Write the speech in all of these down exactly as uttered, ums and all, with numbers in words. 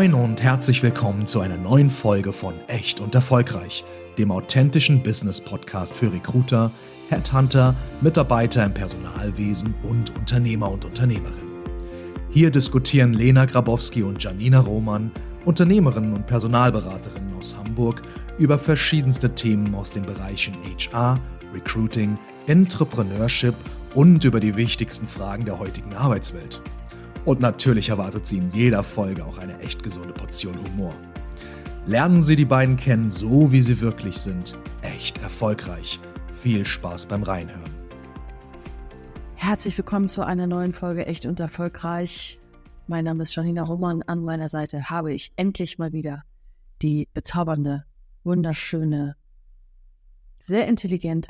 Moin und herzlich willkommen zu einer neuen Folge von Echt und Erfolgreich, dem authentischen Business-Podcast für Recruiter, Headhunter, Mitarbeiter im Personalwesen und Unternehmer und Unternehmerinnen. Hier diskutieren Lena Grabowski und Janina Roman, Unternehmerinnen und Personalberaterinnen aus Hamburg, über verschiedenste Themen aus den Bereichen H R, Recruiting, Entrepreneurship und über die wichtigsten Fragen der heutigen Arbeitswelt. Und natürlich erwartet Sie in jeder Folge auch eine echt gesunde Portion Humor. Lernen Sie die beiden kennen, so wie sie wirklich sind. Echt erfolgreich. Viel Spaß beim Reinhören. Herzlich willkommen zu einer neuen Folge Echt und Erfolgreich. Mein Name ist Janina Roman. An meiner Seite habe ich endlich mal wieder die bezaubernde, wunderschöne, sehr intelligente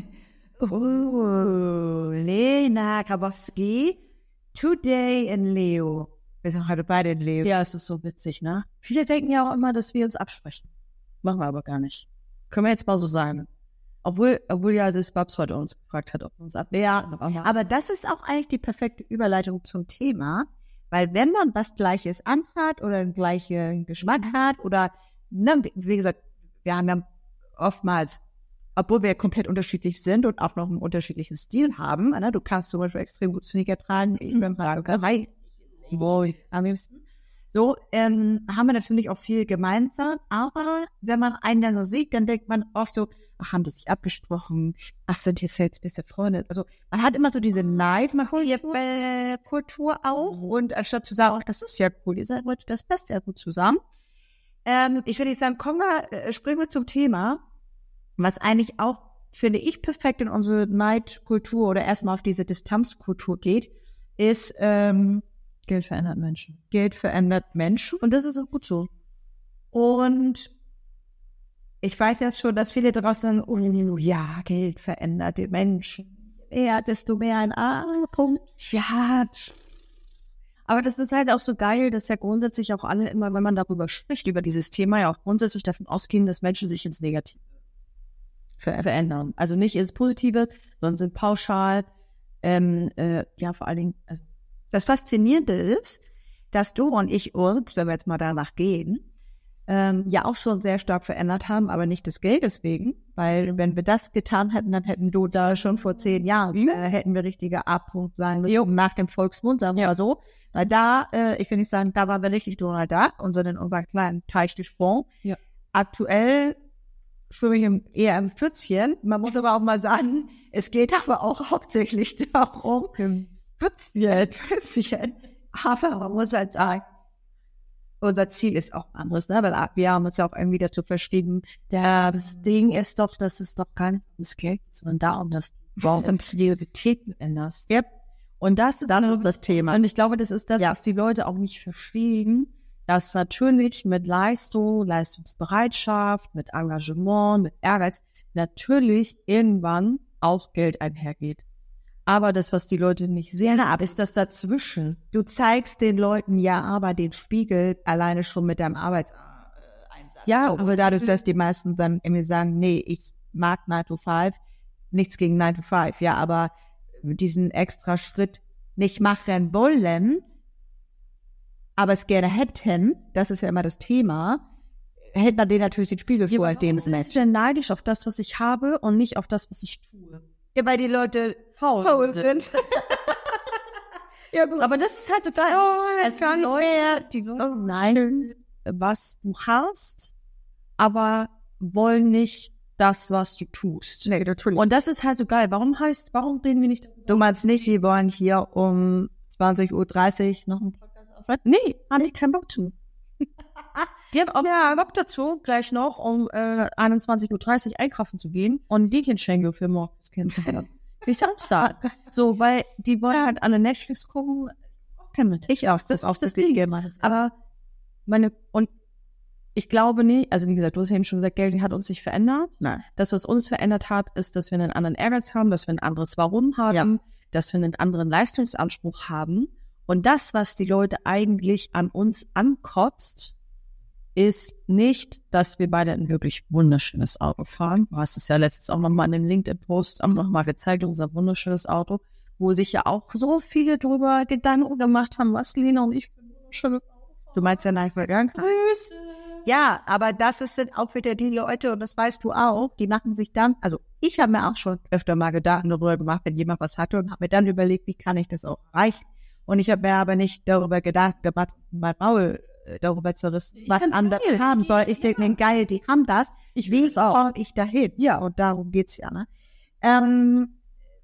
Oh, Lena Grabowski. Today in Leo. Wir sind heute beide in Leo. Ja, es ist so witzig, ne? Viele denken ja auch immer, dass wir uns absprechen. Machen wir aber gar nicht. Können wir jetzt mal so sagen. Obwohl, obwohl ja das Babs heute uns gefragt hat, ob wir uns absprechen. Ja, aber das ist auch eigentlich die perfekte Überleitung zum Thema, weil wenn man was Gleiches anhat oder einen gleichen Geschmack hat oder, ne, wie gesagt, wir haben ja oftmals, obwohl wir komplett unterschiedlich sind und auch noch einen unterschiedlichen Stil haben. Ne? Du kannst zum Beispiel extrem gut Sneaker tragen, ich bin Paragerei. Am liebsten. So, ähm, haben wir natürlich auch viel gemeinsam, aber wenn man einen dann so sieht, dann denkt man oft so, ach, haben die sich abgesprochen, ach, sind jetzt jetzt beste Freunde. Also man hat immer so diese Neid-Kultur auch und anstatt zu sagen, ach, das ist ja cool, ihr seid heute das Beste ja gut zusammen. Ähm, ich würde nicht sagen, komm mal, äh, springen wir zum Thema. Was eigentlich auch, finde ich, perfekt in unsere Neidkultur oder erstmal auf diese Distanzkultur geht, ist ähm, Geld verändert Menschen. Geld verändert Menschen. Und das ist auch gut so. Und ich weiß jetzt schon, dass viele draußen, oh, ja, Geld verändert die Menschen. Ja, desto mehr ein A-Punkt. Ja. Aber das ist halt auch so geil, dass ja grundsätzlich auch alle immer, wenn man darüber spricht, über dieses Thema, ja auch grundsätzlich davon ausgehen, dass Menschen sich ins Negative verändern. Also nicht ins Positive, sondern sind pauschal, ähm, äh, ja, vor allen Dingen, also das Faszinierende ist, dass du und ich uns, wenn wir jetzt mal danach gehen, ähm, ja auch schon sehr stark verändert haben, aber nicht des Geldes wegen, weil wenn wir das getan hätten, dann hätten du da schon vor zehn Jahren, äh, hätten wir richtige A-Punkt sein müssen, nach dem Volksmund, sagen wir mal so. Weil da, äh, ich will nicht sagen, da waren wir richtig Donald Duck und sind in unseren kleinen Teich gesprungen. Ja. Aktuell schwimme ich im, eher im Pfützchen. Man muss aber auch mal sagen, es geht aber auch hauptsächlich darum, im Pfützchen, Pfützchen. Aber man muss halt sagen, unser Ziel ist auch anderes, ne? Weil wir haben uns ja auch irgendwie dazu verschrieben. Der, das Ding ist doch, dass es doch gar nicht ums Geld geht, sondern darum, dass du auch Prioritäten änderst. Yep. Und das ist, das ist das Thema. Und ich glaube, das ist das, ja. was die Leute auch nicht verstehen, dass natürlich mit Leistung, Leistungsbereitschaft, mit Engagement, mit Ehrgeiz natürlich irgendwann auch Geld einhergeht. Aber das, was die Leute nicht sehen, ist das dazwischen. Du zeigst den Leuten ja aber den Spiegel alleine schon mit deinem Arbeitseinsatz. Ja, so. Aber dadurch, dass die meisten dann irgendwie sagen, nee, ich mag nine to five, nichts gegen nine to five, ja, aber diesen extra Schritt nicht machen wollen, aber es gerne hätten, das ist ja immer das Thema, hält man denen natürlich den Spiegel vor, ja, dem es sind sie denn neidisch auf das, was ich habe und nicht auf das, was ich tue? Ja, weil die Leute faul, faul sind. Ja, gut. Aber das ist halt total, oh, also die Leute, die Leute neiden, was du hast, aber wollen nicht das, was du tust. Nee, natürlich. Und das ist halt so geil. Warum heißt, warum reden wir nicht? Du meinst nicht, die wollen hier um zwanzig Uhr dreißig noch einen Podcast aufnehmen? Nee, habe ich keinen Bock zu. Die haben auch ja, Bock dazu, gleich noch um äh, einundzwanzig Uhr dreißig einkaufen zu gehen und Hähnchenschenkel für morgens kennenzulernen. Will ich auch sagen. So, weil die wollen halt alle Netflix gucken. Kein mit. Ich auch, das, das auch das Liege. Aber meine, und ich glaube nicht, also wie gesagt, du hast ja eben schon gesagt, Geld hat uns nicht verändert. Nein. Das, was uns verändert hat, ist, dass wir einen anderen Ehrgeiz haben, dass wir ein anderes Warum haben, ja. Dass wir einen anderen Leistungsanspruch haben. Und das, was die Leute eigentlich an uns ankotzt, ist nicht, dass wir beide ein wirklich wunderschönes Auto fahren. Du hast es ja letztens auch nochmal in dem LinkedIn-Post auch nochmal gezeigt, unser wunderschönes Auto, wo sich ja auch so viele drüber Gedanken gemacht haben, was Lena und ich für ein wunderschönes Auto fahren. Du meinst ja nach Vergangenheit. Grüße. Ja, aber das ist, sind auch wieder die Leute, und das weißt du auch, die machen sich dann, also ich habe mir auch schon öfter mal Gedanken darüber gemacht, wenn jemand was hatte, und habe mir dann überlegt, wie kann ich das auch erreichen. Und ich habe mir aber nicht darüber Gedanken gemacht, mein Maul äh, darüber zu rissen, was andere geil. haben soll. Ich denke mir, geil, die haben das. Ich wie komme ich dahin? Ja. Und darum geht's ja. Ne? Ähm,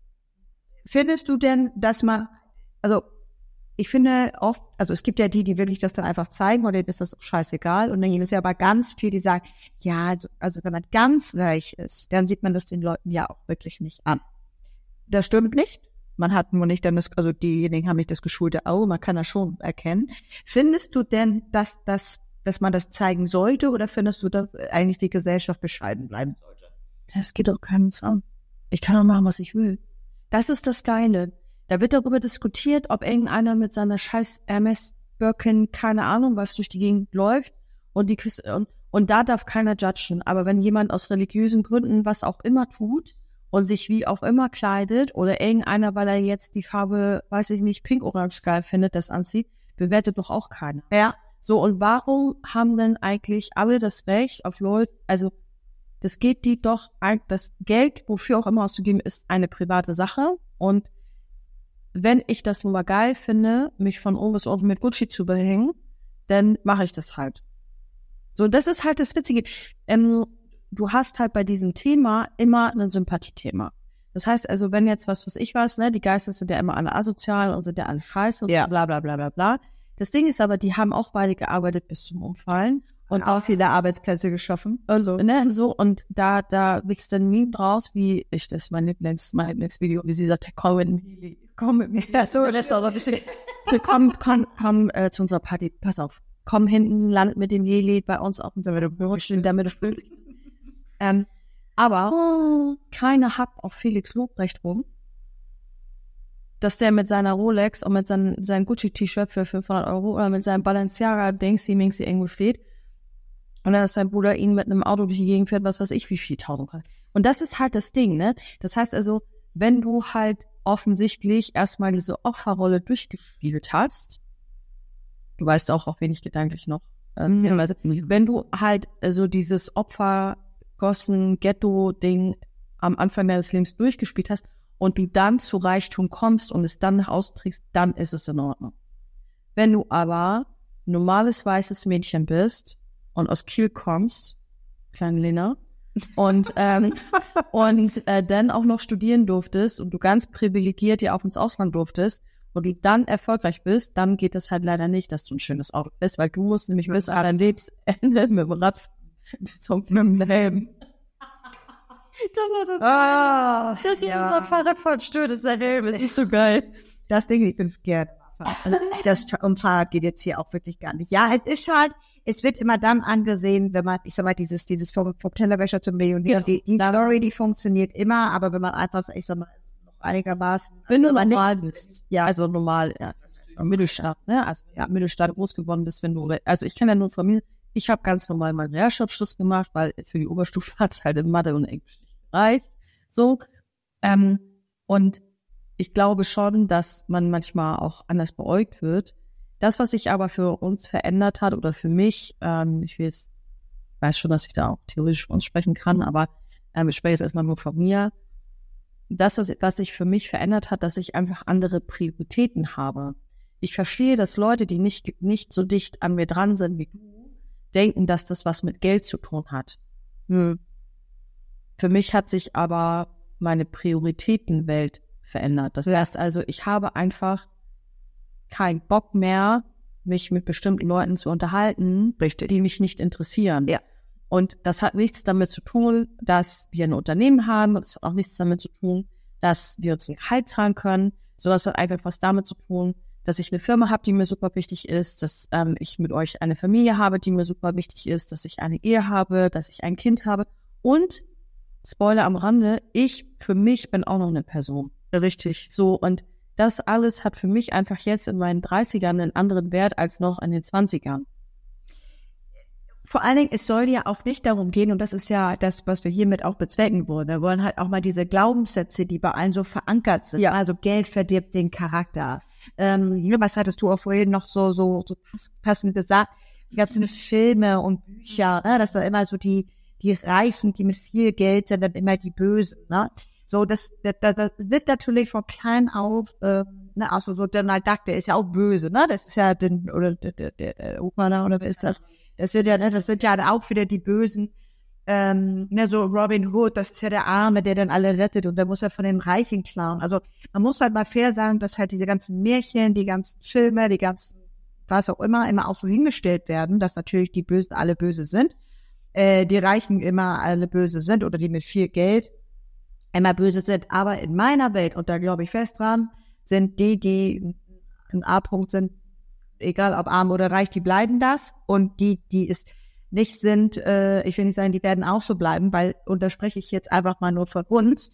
findest du denn, dass man, also ich finde oft, also es gibt ja die, die wirklich das dann einfach zeigen, und denen ist das auch scheißegal. Und dann gibt es ja aber ganz viele, die sagen, ja, also, also wenn man ganz reich ist, dann sieht man das den Leuten ja auch wirklich nicht an. Das stimmt nicht. Man hat nur nicht dann das, also diejenigen haben nicht das geschulte Auge, man kann das schon erkennen. Findest du denn, dass, dass, dass man das zeigen sollte, oder findest du, dass eigentlich die Gesellschaft bescheiden bleiben sollte? Es geht doch keinem an. Ich kann doch machen, was ich will. Das ist das Geile. Da wird darüber diskutiert, ob irgendeiner mit seiner scheiß Hermes Birkin, keine Ahnung, was durch die Gegend läuft, und die Küste, und, und da darf keiner judgen. Aber wenn jemand aus religiösen Gründen was auch immer tut und sich wie auch immer kleidet, oder irgendeiner, weil er jetzt die Farbe, weiß ich nicht, pink-orange geil findet, das anzieht, bewertet doch auch keiner. Ja. So, und warum haben denn eigentlich alle das Recht auf Leute, also das geht die doch, das Geld, wofür auch immer auszugeben, ist eine private Sache, und wenn ich das nun mal geil finde, mich von oben bis unten mit Gucci zu behängen, dann mache ich das halt. So, das ist halt das Witzige. Ähm, du hast halt bei diesem Thema immer ein Sympathiethema. Das heißt also, wenn jetzt was, was ich weiß, ne, die Geister sind ja immer alle asozial und sind ja alle scheiße und ja. bla bla bla bla bla. Das Ding ist aber, die haben auch beide gearbeitet bis zum Umfallen. Und auch viele Arbeitsplätze geschaffen. Also, ne, so, und da, da wächst dann ein Meme draus, wie ich, das ist mein Lieblings, mein Lieblingsvideo, wie sie sagt, komm mit mir, komm mit mir. Ja, so, das ist aber ein bisschen, so, komm, komm, komm, äh, zu unserer Party, pass auf, komm hinten, land mit dem Heli bei uns auf dem Büro stehen, damit es möglich ist. Ähm, aber, oh, keiner hat auf Felix Lobrecht rum, dass der mit seiner Rolex und mit seinem, seinem Gucci-T-Shirt für fünfhundert Euro oder mit seinem Balenciaga-Dingsy-Mingsy irgendwo steht. Und dann ist sein Bruder ihn mit einem Auto durch die Gegend fährt, was weiß ich, wie viel tausend kann. Und das ist halt das Ding, ne? Das heißt also, wenn du halt offensichtlich erstmal diese Opferrolle durchgespielt hast, du weißt auch, auf wen ich gedanklich noch, ähm, mhm. also, wenn du halt also dieses Opfergossen-Ghetto-Ding am Anfang deines Lebens durchgespielt hast und du dann zu Reichtum kommst und es dann nach außen trägst, dann ist es in Ordnung. Wenn du aber normales weißes Mädchen bist und aus Kiel kommst, kleine Lena, und ähm, und äh, dann auch noch studieren durftest und du ganz privilegiert ja auch ins Ausland durftest und du dann erfolgreich bist, dann geht es halt leider nicht, dass du ein schönes Auto bist, weil du musst nämlich bis an dein Lebensende mit dem Rad zum Helm. Das ist das. Ah, das ist ja. Unser Fahrradfahren stört, das ist ein Helm, das ist so geil. Das Ding, ich bin gerne. Also das um Fahrrad geht jetzt hier auch wirklich gar nicht. Ja, es ist halt, es wird immer dann angesehen, wenn man, ich sag mal, dieses, dieses vom, vom Tellerwäscher zum Millionär, genau. die, die Story, die funktioniert immer, aber wenn man einfach, ich sag mal, noch einigermaßen, wenn du normal bist, ja, also normal, ja, Mittelstand, ne, also ja, Mittelstand groß geworden bist, wenn du, also ich kenne ja nur von mir, ich habe ganz normal meinen Realschulabschluss gemacht, weil für die Oberstufe hat es halt in Mathe und Englisch nicht gereicht, so, ähm, und ich glaube schon, dass man manchmal auch anders beäugt wird. Das, was sich aber für uns verändert hat oder für mich, ähm, ich will jetzt, weiß schon, dass ich da auch theoretisch für uns sprechen kann, aber ähm, ich spreche jetzt erstmal nur von mir. Das, was sich für mich verändert hat, dass ich einfach andere Prioritäten habe. Ich verstehe, dass Leute, die nicht, nicht so dicht an mir dran sind wie du, denken, dass das was mit Geld zu tun hat. Hm. Für mich hat sich aber meine Prioritätenwelt verändert. Das heißt also, ich habe einfach keinen Bock mehr, mich mit bestimmten Leuten zu unterhalten, Richtig. die mich nicht interessieren. Ja. Und das hat nichts damit zu tun, dass wir ein Unternehmen haben, und es hat auch nichts damit zu tun, dass wir uns ein Gehalt zahlen können, sondern es hat einfach was damit zu tun, dass ich eine Firma habe, die mir super wichtig ist, dass ähm, ich mit euch eine Familie habe, die mir super wichtig ist, dass ich eine Ehe habe, dass ich ein Kind habe und, Spoiler am Rande, ich für mich bin auch noch eine Person. Richtig. So, und das alles hat für mich einfach jetzt in meinen dreißigern einen anderen Wert als noch in den zwanzigern. Vor allen Dingen, es soll ja auch nicht darum gehen, und das ist ja das, was wir hiermit auch bezwecken wollen. Wir wollen halt auch mal diese Glaubenssätze, die bei allen so verankert sind. Ja. Also Geld verdirbt den Charakter. ähm, was hattest du auch vorhin noch so, so, so passend gesagt, die ganzen Filme und Bücher, ne? Dass da immer so die, die Reichen, die mit viel Geld sind, dann immer die Bösen, ne? So, das, das, das wird natürlich von klein auf, äh, ne, also so Donald Duck, der ist ja auch böse, ne? Das ist ja den, oder der, der, der Opa da, oder wer ist das? Das sind ja, ne, das sind ja auch wieder die Bösen. Ähm, ne, so Robin Hood, das ist ja der Arme, der dann alle rettet und der muss ja von den Reichen klauen. Also man muss halt mal fair sagen, dass halt diese ganzen Märchen, die ganzen Filme, die ganzen, was auch immer, immer auch so hingestellt werden, dass natürlich die Bösen alle böse sind, äh, die Reichen immer alle böse sind oder die mit viel Geld immer böse sind. Aber in meiner Welt, und da glaube ich fest dran, sind die, die ein A-Punkt sind, egal ob arm oder reich, die bleiben das. Und die, die es nicht sind, äh, ich will nicht sagen, die werden auch so bleiben, weil, und da spreche ich jetzt einfach mal nur von uns,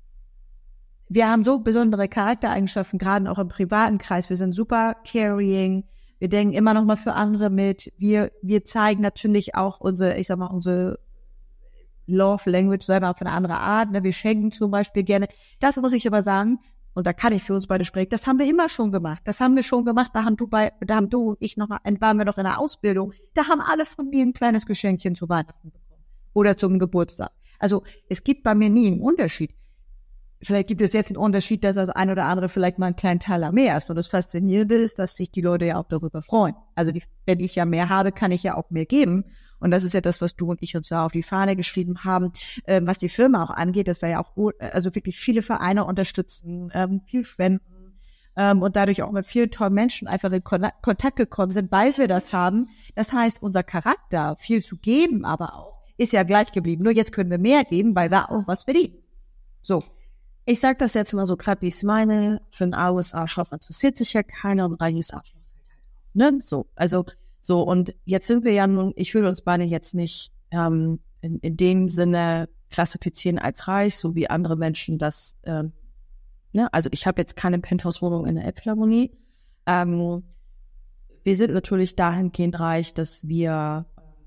wir haben so besondere Charaktereigenschaften, gerade auch im privaten Kreis. Wir sind super carrying, wir denken immer noch mal für andere mit. Wir, wir zeigen natürlich auch unsere, ich sag mal, unsere Love Language selber auf eine andere Art. Ne? Wir schenken zum Beispiel gerne. Das muss ich aber sagen, und da kann ich für uns beide sprechen, das haben wir immer schon gemacht. Das haben wir schon gemacht. Da haben du bei, da haben du und ich noch, waren wir noch in der Ausbildung. Da haben alle von mir ein kleines Geschenkchen zu Weihnachten bekommen. Oder zum Geburtstag. Also, es gibt bei mir nie einen Unterschied. Vielleicht gibt es jetzt einen Unterschied, dass das ein oder andere vielleicht mal einen kleinen Teil mehr ist. Und das Faszinierende ist, dass sich die Leute ja auch darüber freuen. Also, die, wenn ich ja mehr habe, kann ich ja auch mehr geben. Und das ist ja das, was du und ich uns ja auf die Fahne geschrieben haben, ähm, was die Firma auch angeht, dass wir ja auch also wirklich viele Vereine unterstützen, ähm, viel spenden ähm, und dadurch auch mit vielen tollen Menschen einfach in Kon- Kontakt gekommen sind, weil wir das haben. Das heißt, unser Charakter, viel zu geben aber auch, ist ja gleich geblieben. Nur jetzt können wir mehr geben, weil wir auch was verdienen. So. Ich sag das jetzt mal so gerade, wie ich es meine. Für ein armes Arschloch interessiert sich ja keiner und ein reiches Arschloch. Ne? So, also So, und jetzt sind wir ja nun, ich will uns beide jetzt nicht ähm, in, in dem Sinne klassifizieren als reich, so wie andere Menschen das, ähm, ne, also ich habe jetzt keine Penthouse-Wohnung in der Elbphilharmonie. Ähm, wir sind natürlich dahingehend reich, dass wir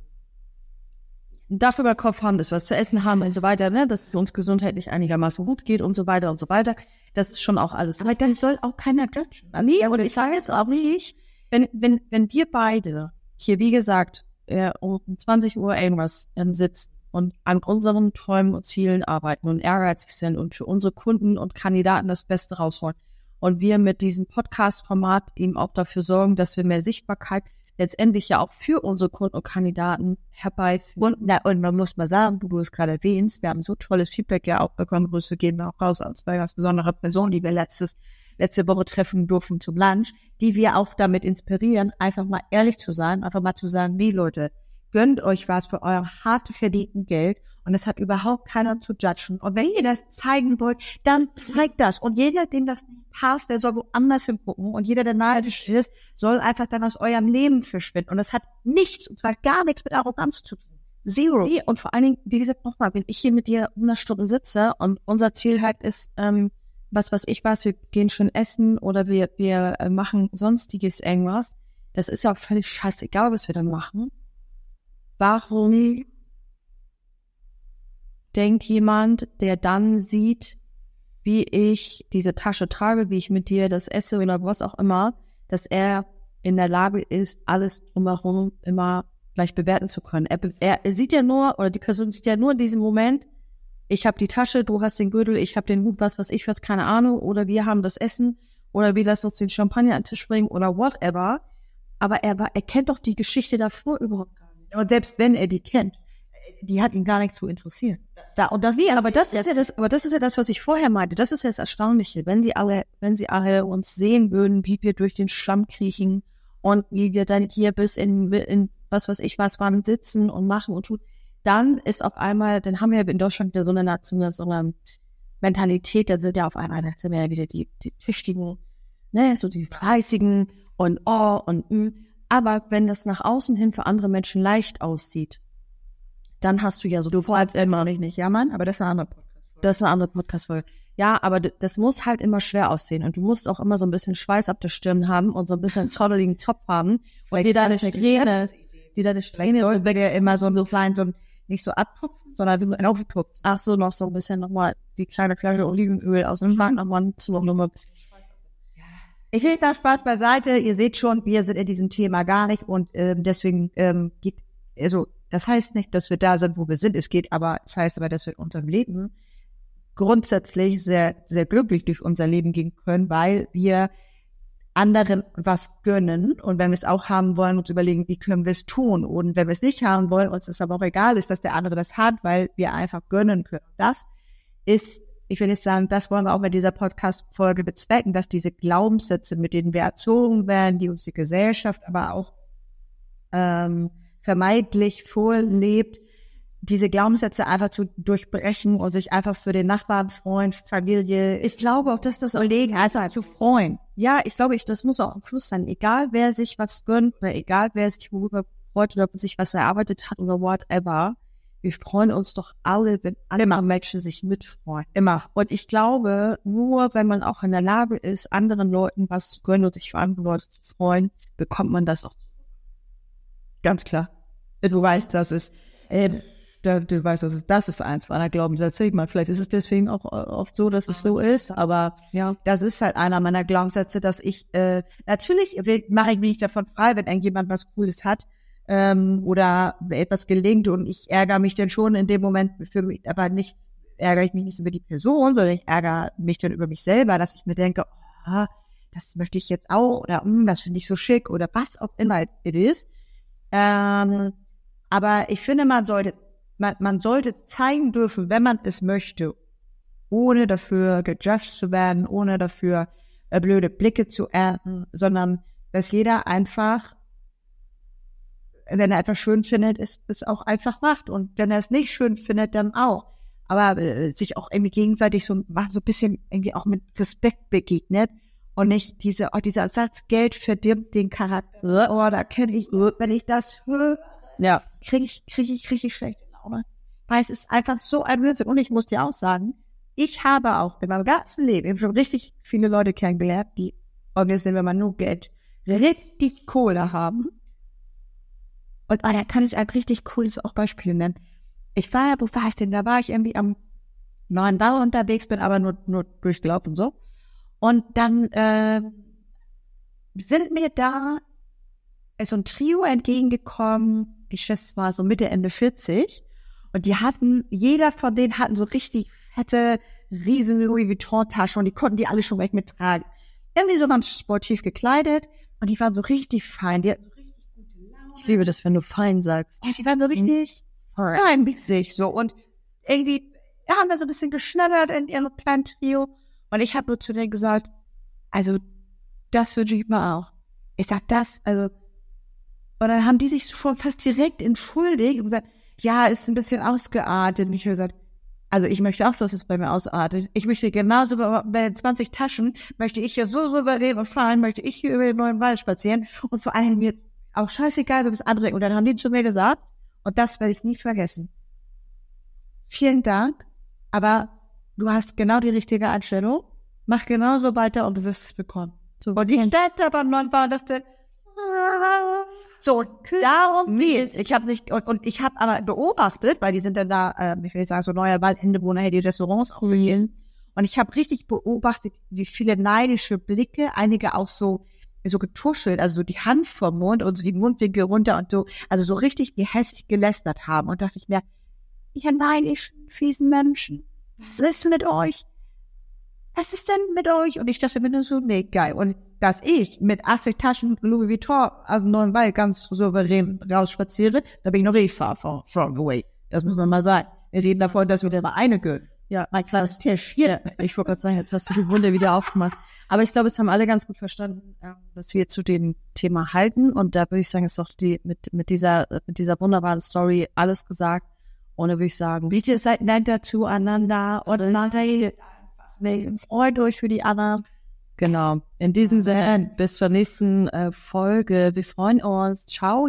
ein Dach über den Kopf haben, dass wir was zu essen haben und so weiter, ne, dass es uns gesundheitlich einigermaßen gut geht und so weiter und so weiter. Das ist schon auch alles. Aber das soll auch keiner judgen. Also, nee, oder ich sage es auch nicht. Wenn, wenn, wenn wir beide hier, wie gesagt, äh, um zwanzig Uhr irgendwas ähm, sitzen und an unseren Träumen und Zielen arbeiten und ehrgeizig sind und für unsere Kunden und Kandidaten das Beste rausholen und wir mit diesem Podcast-Format eben auch dafür sorgen, dass wir mehr Sichtbarkeit letztendlich ja auch für unsere Kunden und Kandidaten herbeiführen. Und, na, und man muss mal sagen, du, du es gerade erwähnst, wir haben so tolles Feedback ja auch bekommen. Grüße gehen auch raus an zwei ganz besondere Personen, die wir letztes letzte Woche treffen durften zum Lunch, die wir auch damit inspirieren, einfach mal ehrlich zu sein, einfach mal zu sagen, nee Leute, gönnt euch was für euer hart verdienten Geld und es hat überhaupt keiner zu judgen. Und wenn ihr das zeigen wollt, dann zeigt das. Und jeder, dem das nicht passt, der soll woanders hingucken und jeder, der neidisch ist, soll einfach dann aus eurem Leben verschwinden. Und das hat nichts, und zwar gar nichts mit Arroganz zu tun. Zero. Nee, und vor allen Dingen, wie gesagt, nochmal, wenn ich hier mit dir hundert Stunden sitze und unser Ziel halt ist, ähm, was, was ich weiß, wir gehen schön essen oder wir, wir äh, machen sonstiges irgendwas. Das ist ja auch völlig scheißegal, was wir dann machen. Warum denkt jemand, der dann sieht, wie ich diese Tasche trage, wie ich mit dir das esse oder was auch immer, dass er in der Lage ist, alles drumherum immer gleich bewerten zu können. Er, er, er sieht ja nur, oder die Person sieht ja nur in diesem Moment, ich habe die Tasche, du hast den Gürtel, ich habe den Hut, was, was ich was, keine Ahnung, oder wir haben das Essen, oder wir lassen uns den Champagner an den Tisch bringen, oder whatever. Aber er, war, er kennt doch die Geschichte davor überhaupt gar nicht. Und selbst wenn er die kennt, die hat ihn gar nicht zu interessieren. Da, und das, nee, aber das ist ja das, aber das ist ja das, was ich vorher meinte. Das ist ja das Erstaunliche. Wenn sie alle, wenn sie alle uns sehen würden, wie wir durch den Schlamm kriechen und wie wir dann hier bis in, in was weiß ich was waren, sitzen und machen und tun, dann ist auf einmal, dann haben wir in Deutschland wieder so eine, so eine, so eine Mentalität, da sind ja auf einmal, da sind wir ja wieder die, die Tüchtigen, ne, so die Fleißigen und oh und mh. Aber wenn das nach außen hin für andere Menschen leicht aussieht, dann hast du ja so du fragst immer nicht, nicht jammern, aber das ist eine andere Podcast-Folge. Das ist eine andere Podcast-Folge. Ja, aber d- das muss halt immer schwer aussehen und du musst auch immer so ein bisschen Schweiß auf der Stirn haben und so ein bisschen zotteligen Zopf haben und dir deine Strähne, die deine Strähne soll ja immer so, so sein, so nicht so abtupfen, sondern wie man aufgetupft. Ach so, noch so ein bisschen nochmal die kleine Flasche Olivenöl aus dem Schrank nochmal zu noch mal ein bisschen Schweiß. Ja, Ich will da Spaß beiseite. Ihr seht schon, wir sind in diesem Thema gar nicht und ähm, deswegen ähm, geht, also das heißt nicht, dass wir da sind, wo wir sind. Es geht aber, es heißt aber, dass wir in unserem Leben grundsätzlich sehr, sehr glücklich durch unser Leben gehen können, weil wir anderen was gönnen und wenn wir es auch haben wollen, uns überlegen, wie können wir es tun und wenn wir es nicht haben wollen, uns es aber auch egal ist, dass der andere das hat, weil wir einfach gönnen können. Das ist, ich will nicht sagen, das wollen wir auch mit dieser Podcast-Folge bezwecken, dass diese Glaubenssätze, mit denen wir erzogen werden, die uns die Gesellschaft aber auch ähm, vermeintlich vorlebt, diese Glaubenssätze einfach zu durchbrechen und sich einfach für den Nachbarn, Freund, Familie, ich glaube auch, dass das Kollegen einfach zu freuen. Ja, ich glaube, ich, das muss auch am Fluss sein. Egal, wer sich was gönnt oder egal, wer sich worüber freut oder sich was erarbeitet hat oder whatever, wir freuen uns doch alle, wenn alle Immer. Menschen sich mitfreuen. Immer. Und ich glaube, nur wenn man auch in der Lage ist, anderen Leuten was zu gönnen und sich für andere Leute zu freuen, bekommt man das auch zurück. Ganz klar. Du weißt, das ist... Äh, Du, du weißt, das ist, das ist eins meiner Glaubenssätze. Ich meine, vielleicht ist es deswegen auch oft so, dass es so ist, aber ja, das ist halt einer meiner Glaubenssätze, dass ich, äh, natürlich mache ich mich nicht davon frei, wenn irgendjemand was Cooles hat, ähm, oder etwas gelingt und ich ärgere mich dann schon in dem Moment für mich, aber nicht, ärgere ich mich nicht über die Person, sondern ich ärgere mich dann über mich selber, dass ich mir denke, oh, das möchte ich jetzt auch, oder, mm, das finde ich so schick, oder was auch immer it is. Ähm, aber ich finde, man sollte Man, man sollte zeigen dürfen, wenn man es möchte, ohne dafür gejudged zu werden, ohne dafür äh, blöde Blicke zu ernten, sondern dass jeder einfach, wenn er etwas schön findet, es, es auch einfach macht. Und wenn er es nicht schön findet, dann auch. Aber äh, sich auch irgendwie gegenseitig so, so ein bisschen irgendwie auch mit Respekt begegnet und nicht diese, oh, dieser Satz, Geld verdirbt den Charakter. Oh, da kenne ich, wenn ich das höre, ja, kriege ich, kriege ich richtig schlechte Laune. Weil es ist einfach so ein Blödsinn. Und ich muss dir auch sagen, ich habe auch in meinem ganzen Leben, ich habe schon richtig viele Leute kennengelernt, die, ob wir sind, wenn man nur Geld, richtig Kohle haben. Und oh, da kann ich ein richtig cooles auch Beispiel nennen. Ich war ja, wo war ich denn? Da war ich irgendwie am neuen Bau unterwegs, bin aber nur, nur durchgelaufen so. Und dann äh, sind mir da so ein Trio entgegengekommen, ich schätze, es war so Mitte, Ende vierzig. Und die hatten, jeder von denen hatten so richtig fette, riesen Louis Vuitton-Taschen und die konnten die alle schon weg mittragen. Irgendwie so ganz sportiv gekleidet und die waren so richtig fein. Die hatten so richtig gute Laune. Ich liebe das, wenn du fein sagst. Ja, die waren so richtig fein mit sich so und irgendwie ja, haben da so ein bisschen geschnattert in ihrem kleinen Trio. Und ich habe nur zu denen gesagt, also das wünsche ich mir auch. Ich sag das, also und dann haben die sich schon fast direkt entschuldigt und gesagt, ja, ist ein bisschen ausgeartet. Und ich habe gesagt, also ich möchte auch, dass es bei mir ausartet. Ich möchte genauso bei zwanzig Taschen, möchte ich hier so souverän und fahren, möchte ich hier über den neuen Wald spazieren und vor allem mir auch scheißegal, so das andere. Und dann haben die zu mir gesagt, und das werde ich nie vergessen. Vielen Dank, aber du hast genau die richtige Einstellung. Mach genauso weiter und du wirst es bekommen. So, und ich stand da beim neuen Wald und dachte, so, und darum geht's. Ich habe nicht, und, und ich habe aber beobachtet, weil die sind dann da, äh, ich will nicht sagen, so neuer Waldende, wo nachher die Restaurants auch gehen. Und ich habe richtig beobachtet, wie viele neidische Blicke, einige auch so, so getuschelt, also so die Hand vom Mund und so die Mundwinkel runter und so, also so richtig gehässig gelästert haben. Und dachte ich mir, ihr neidischen, fiesen Menschen, was ist mit euch? Was ist denn mit euch? Und ich dachte mir nur so, nee, geil. Und dass ich mit achtzig Taschen Louis Vuitton auf dem neuen Wald ganz souverän rausspaziere, da bin ich noch richtig far from, from away. Das muss man mal sagen. Wir reden davon, dass wir da mal eine gönnen. Ja, mein kleines Tisch. Ja, ich wollte gerade sagen, jetzt hast du die Wunde wieder aufgemacht. Aber ich glaube, es haben alle ganz gut verstanden, was wir zu dem Thema halten. Und da würde ich sagen, ist doch die mit mit dieser mit dieser wunderbaren Story alles gesagt. Und da würde ich sagen, bitte seid netter zueinander und einander. Freut euch für die anderen. Genau. In diesem Sinne, bis zur nächsten äh, Folge. Wir freuen uns. Ciao.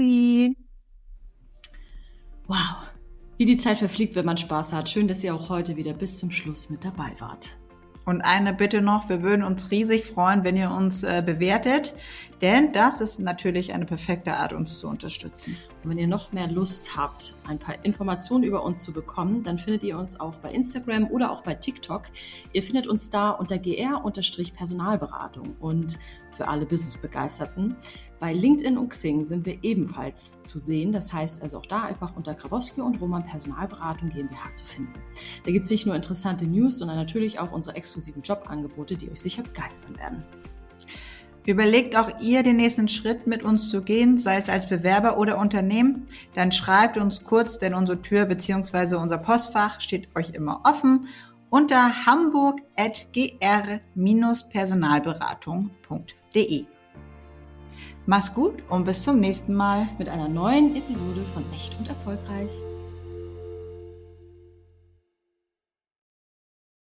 Wow. Wie die Zeit verfliegt, wenn man Spaß hat. Schön, dass ihr auch heute wieder bis zum Schluss mit dabei wart. Und eine Bitte noch, wir würden uns riesig freuen, wenn ihr uns äh, bewertet, denn das ist natürlich eine perfekte Art, uns zu unterstützen. Und wenn ihr noch mehr Lust habt, ein paar Informationen über uns zu bekommen, dann findet ihr uns auch bei Instagram oder auch bei TikTok. Ihr findet uns da unter G R-Personalberatung und für alle Business-Begeisterten. Bei LinkedIn und Xing sind wir ebenfalls zu sehen. Das heißt also auch da einfach unter Grabowski und Roman Personalberatung GmbH zu finden. Da gibt es nicht nur interessante News, sondern natürlich auch unsere exklusiven Jobangebote, die euch sicher begeistern werden. Überlegt auch ihr, den nächsten Schritt mit uns zu gehen, sei es als Bewerber oder Unternehmen, dann schreibt uns kurz, denn unsere Tür bzw. unser Postfach steht euch immer offen unter hamburg at g r personalberatung punkt d e. Mach's gut und bis zum nächsten Mal Mit einer neuen Episode von Echt und Erfolgreich.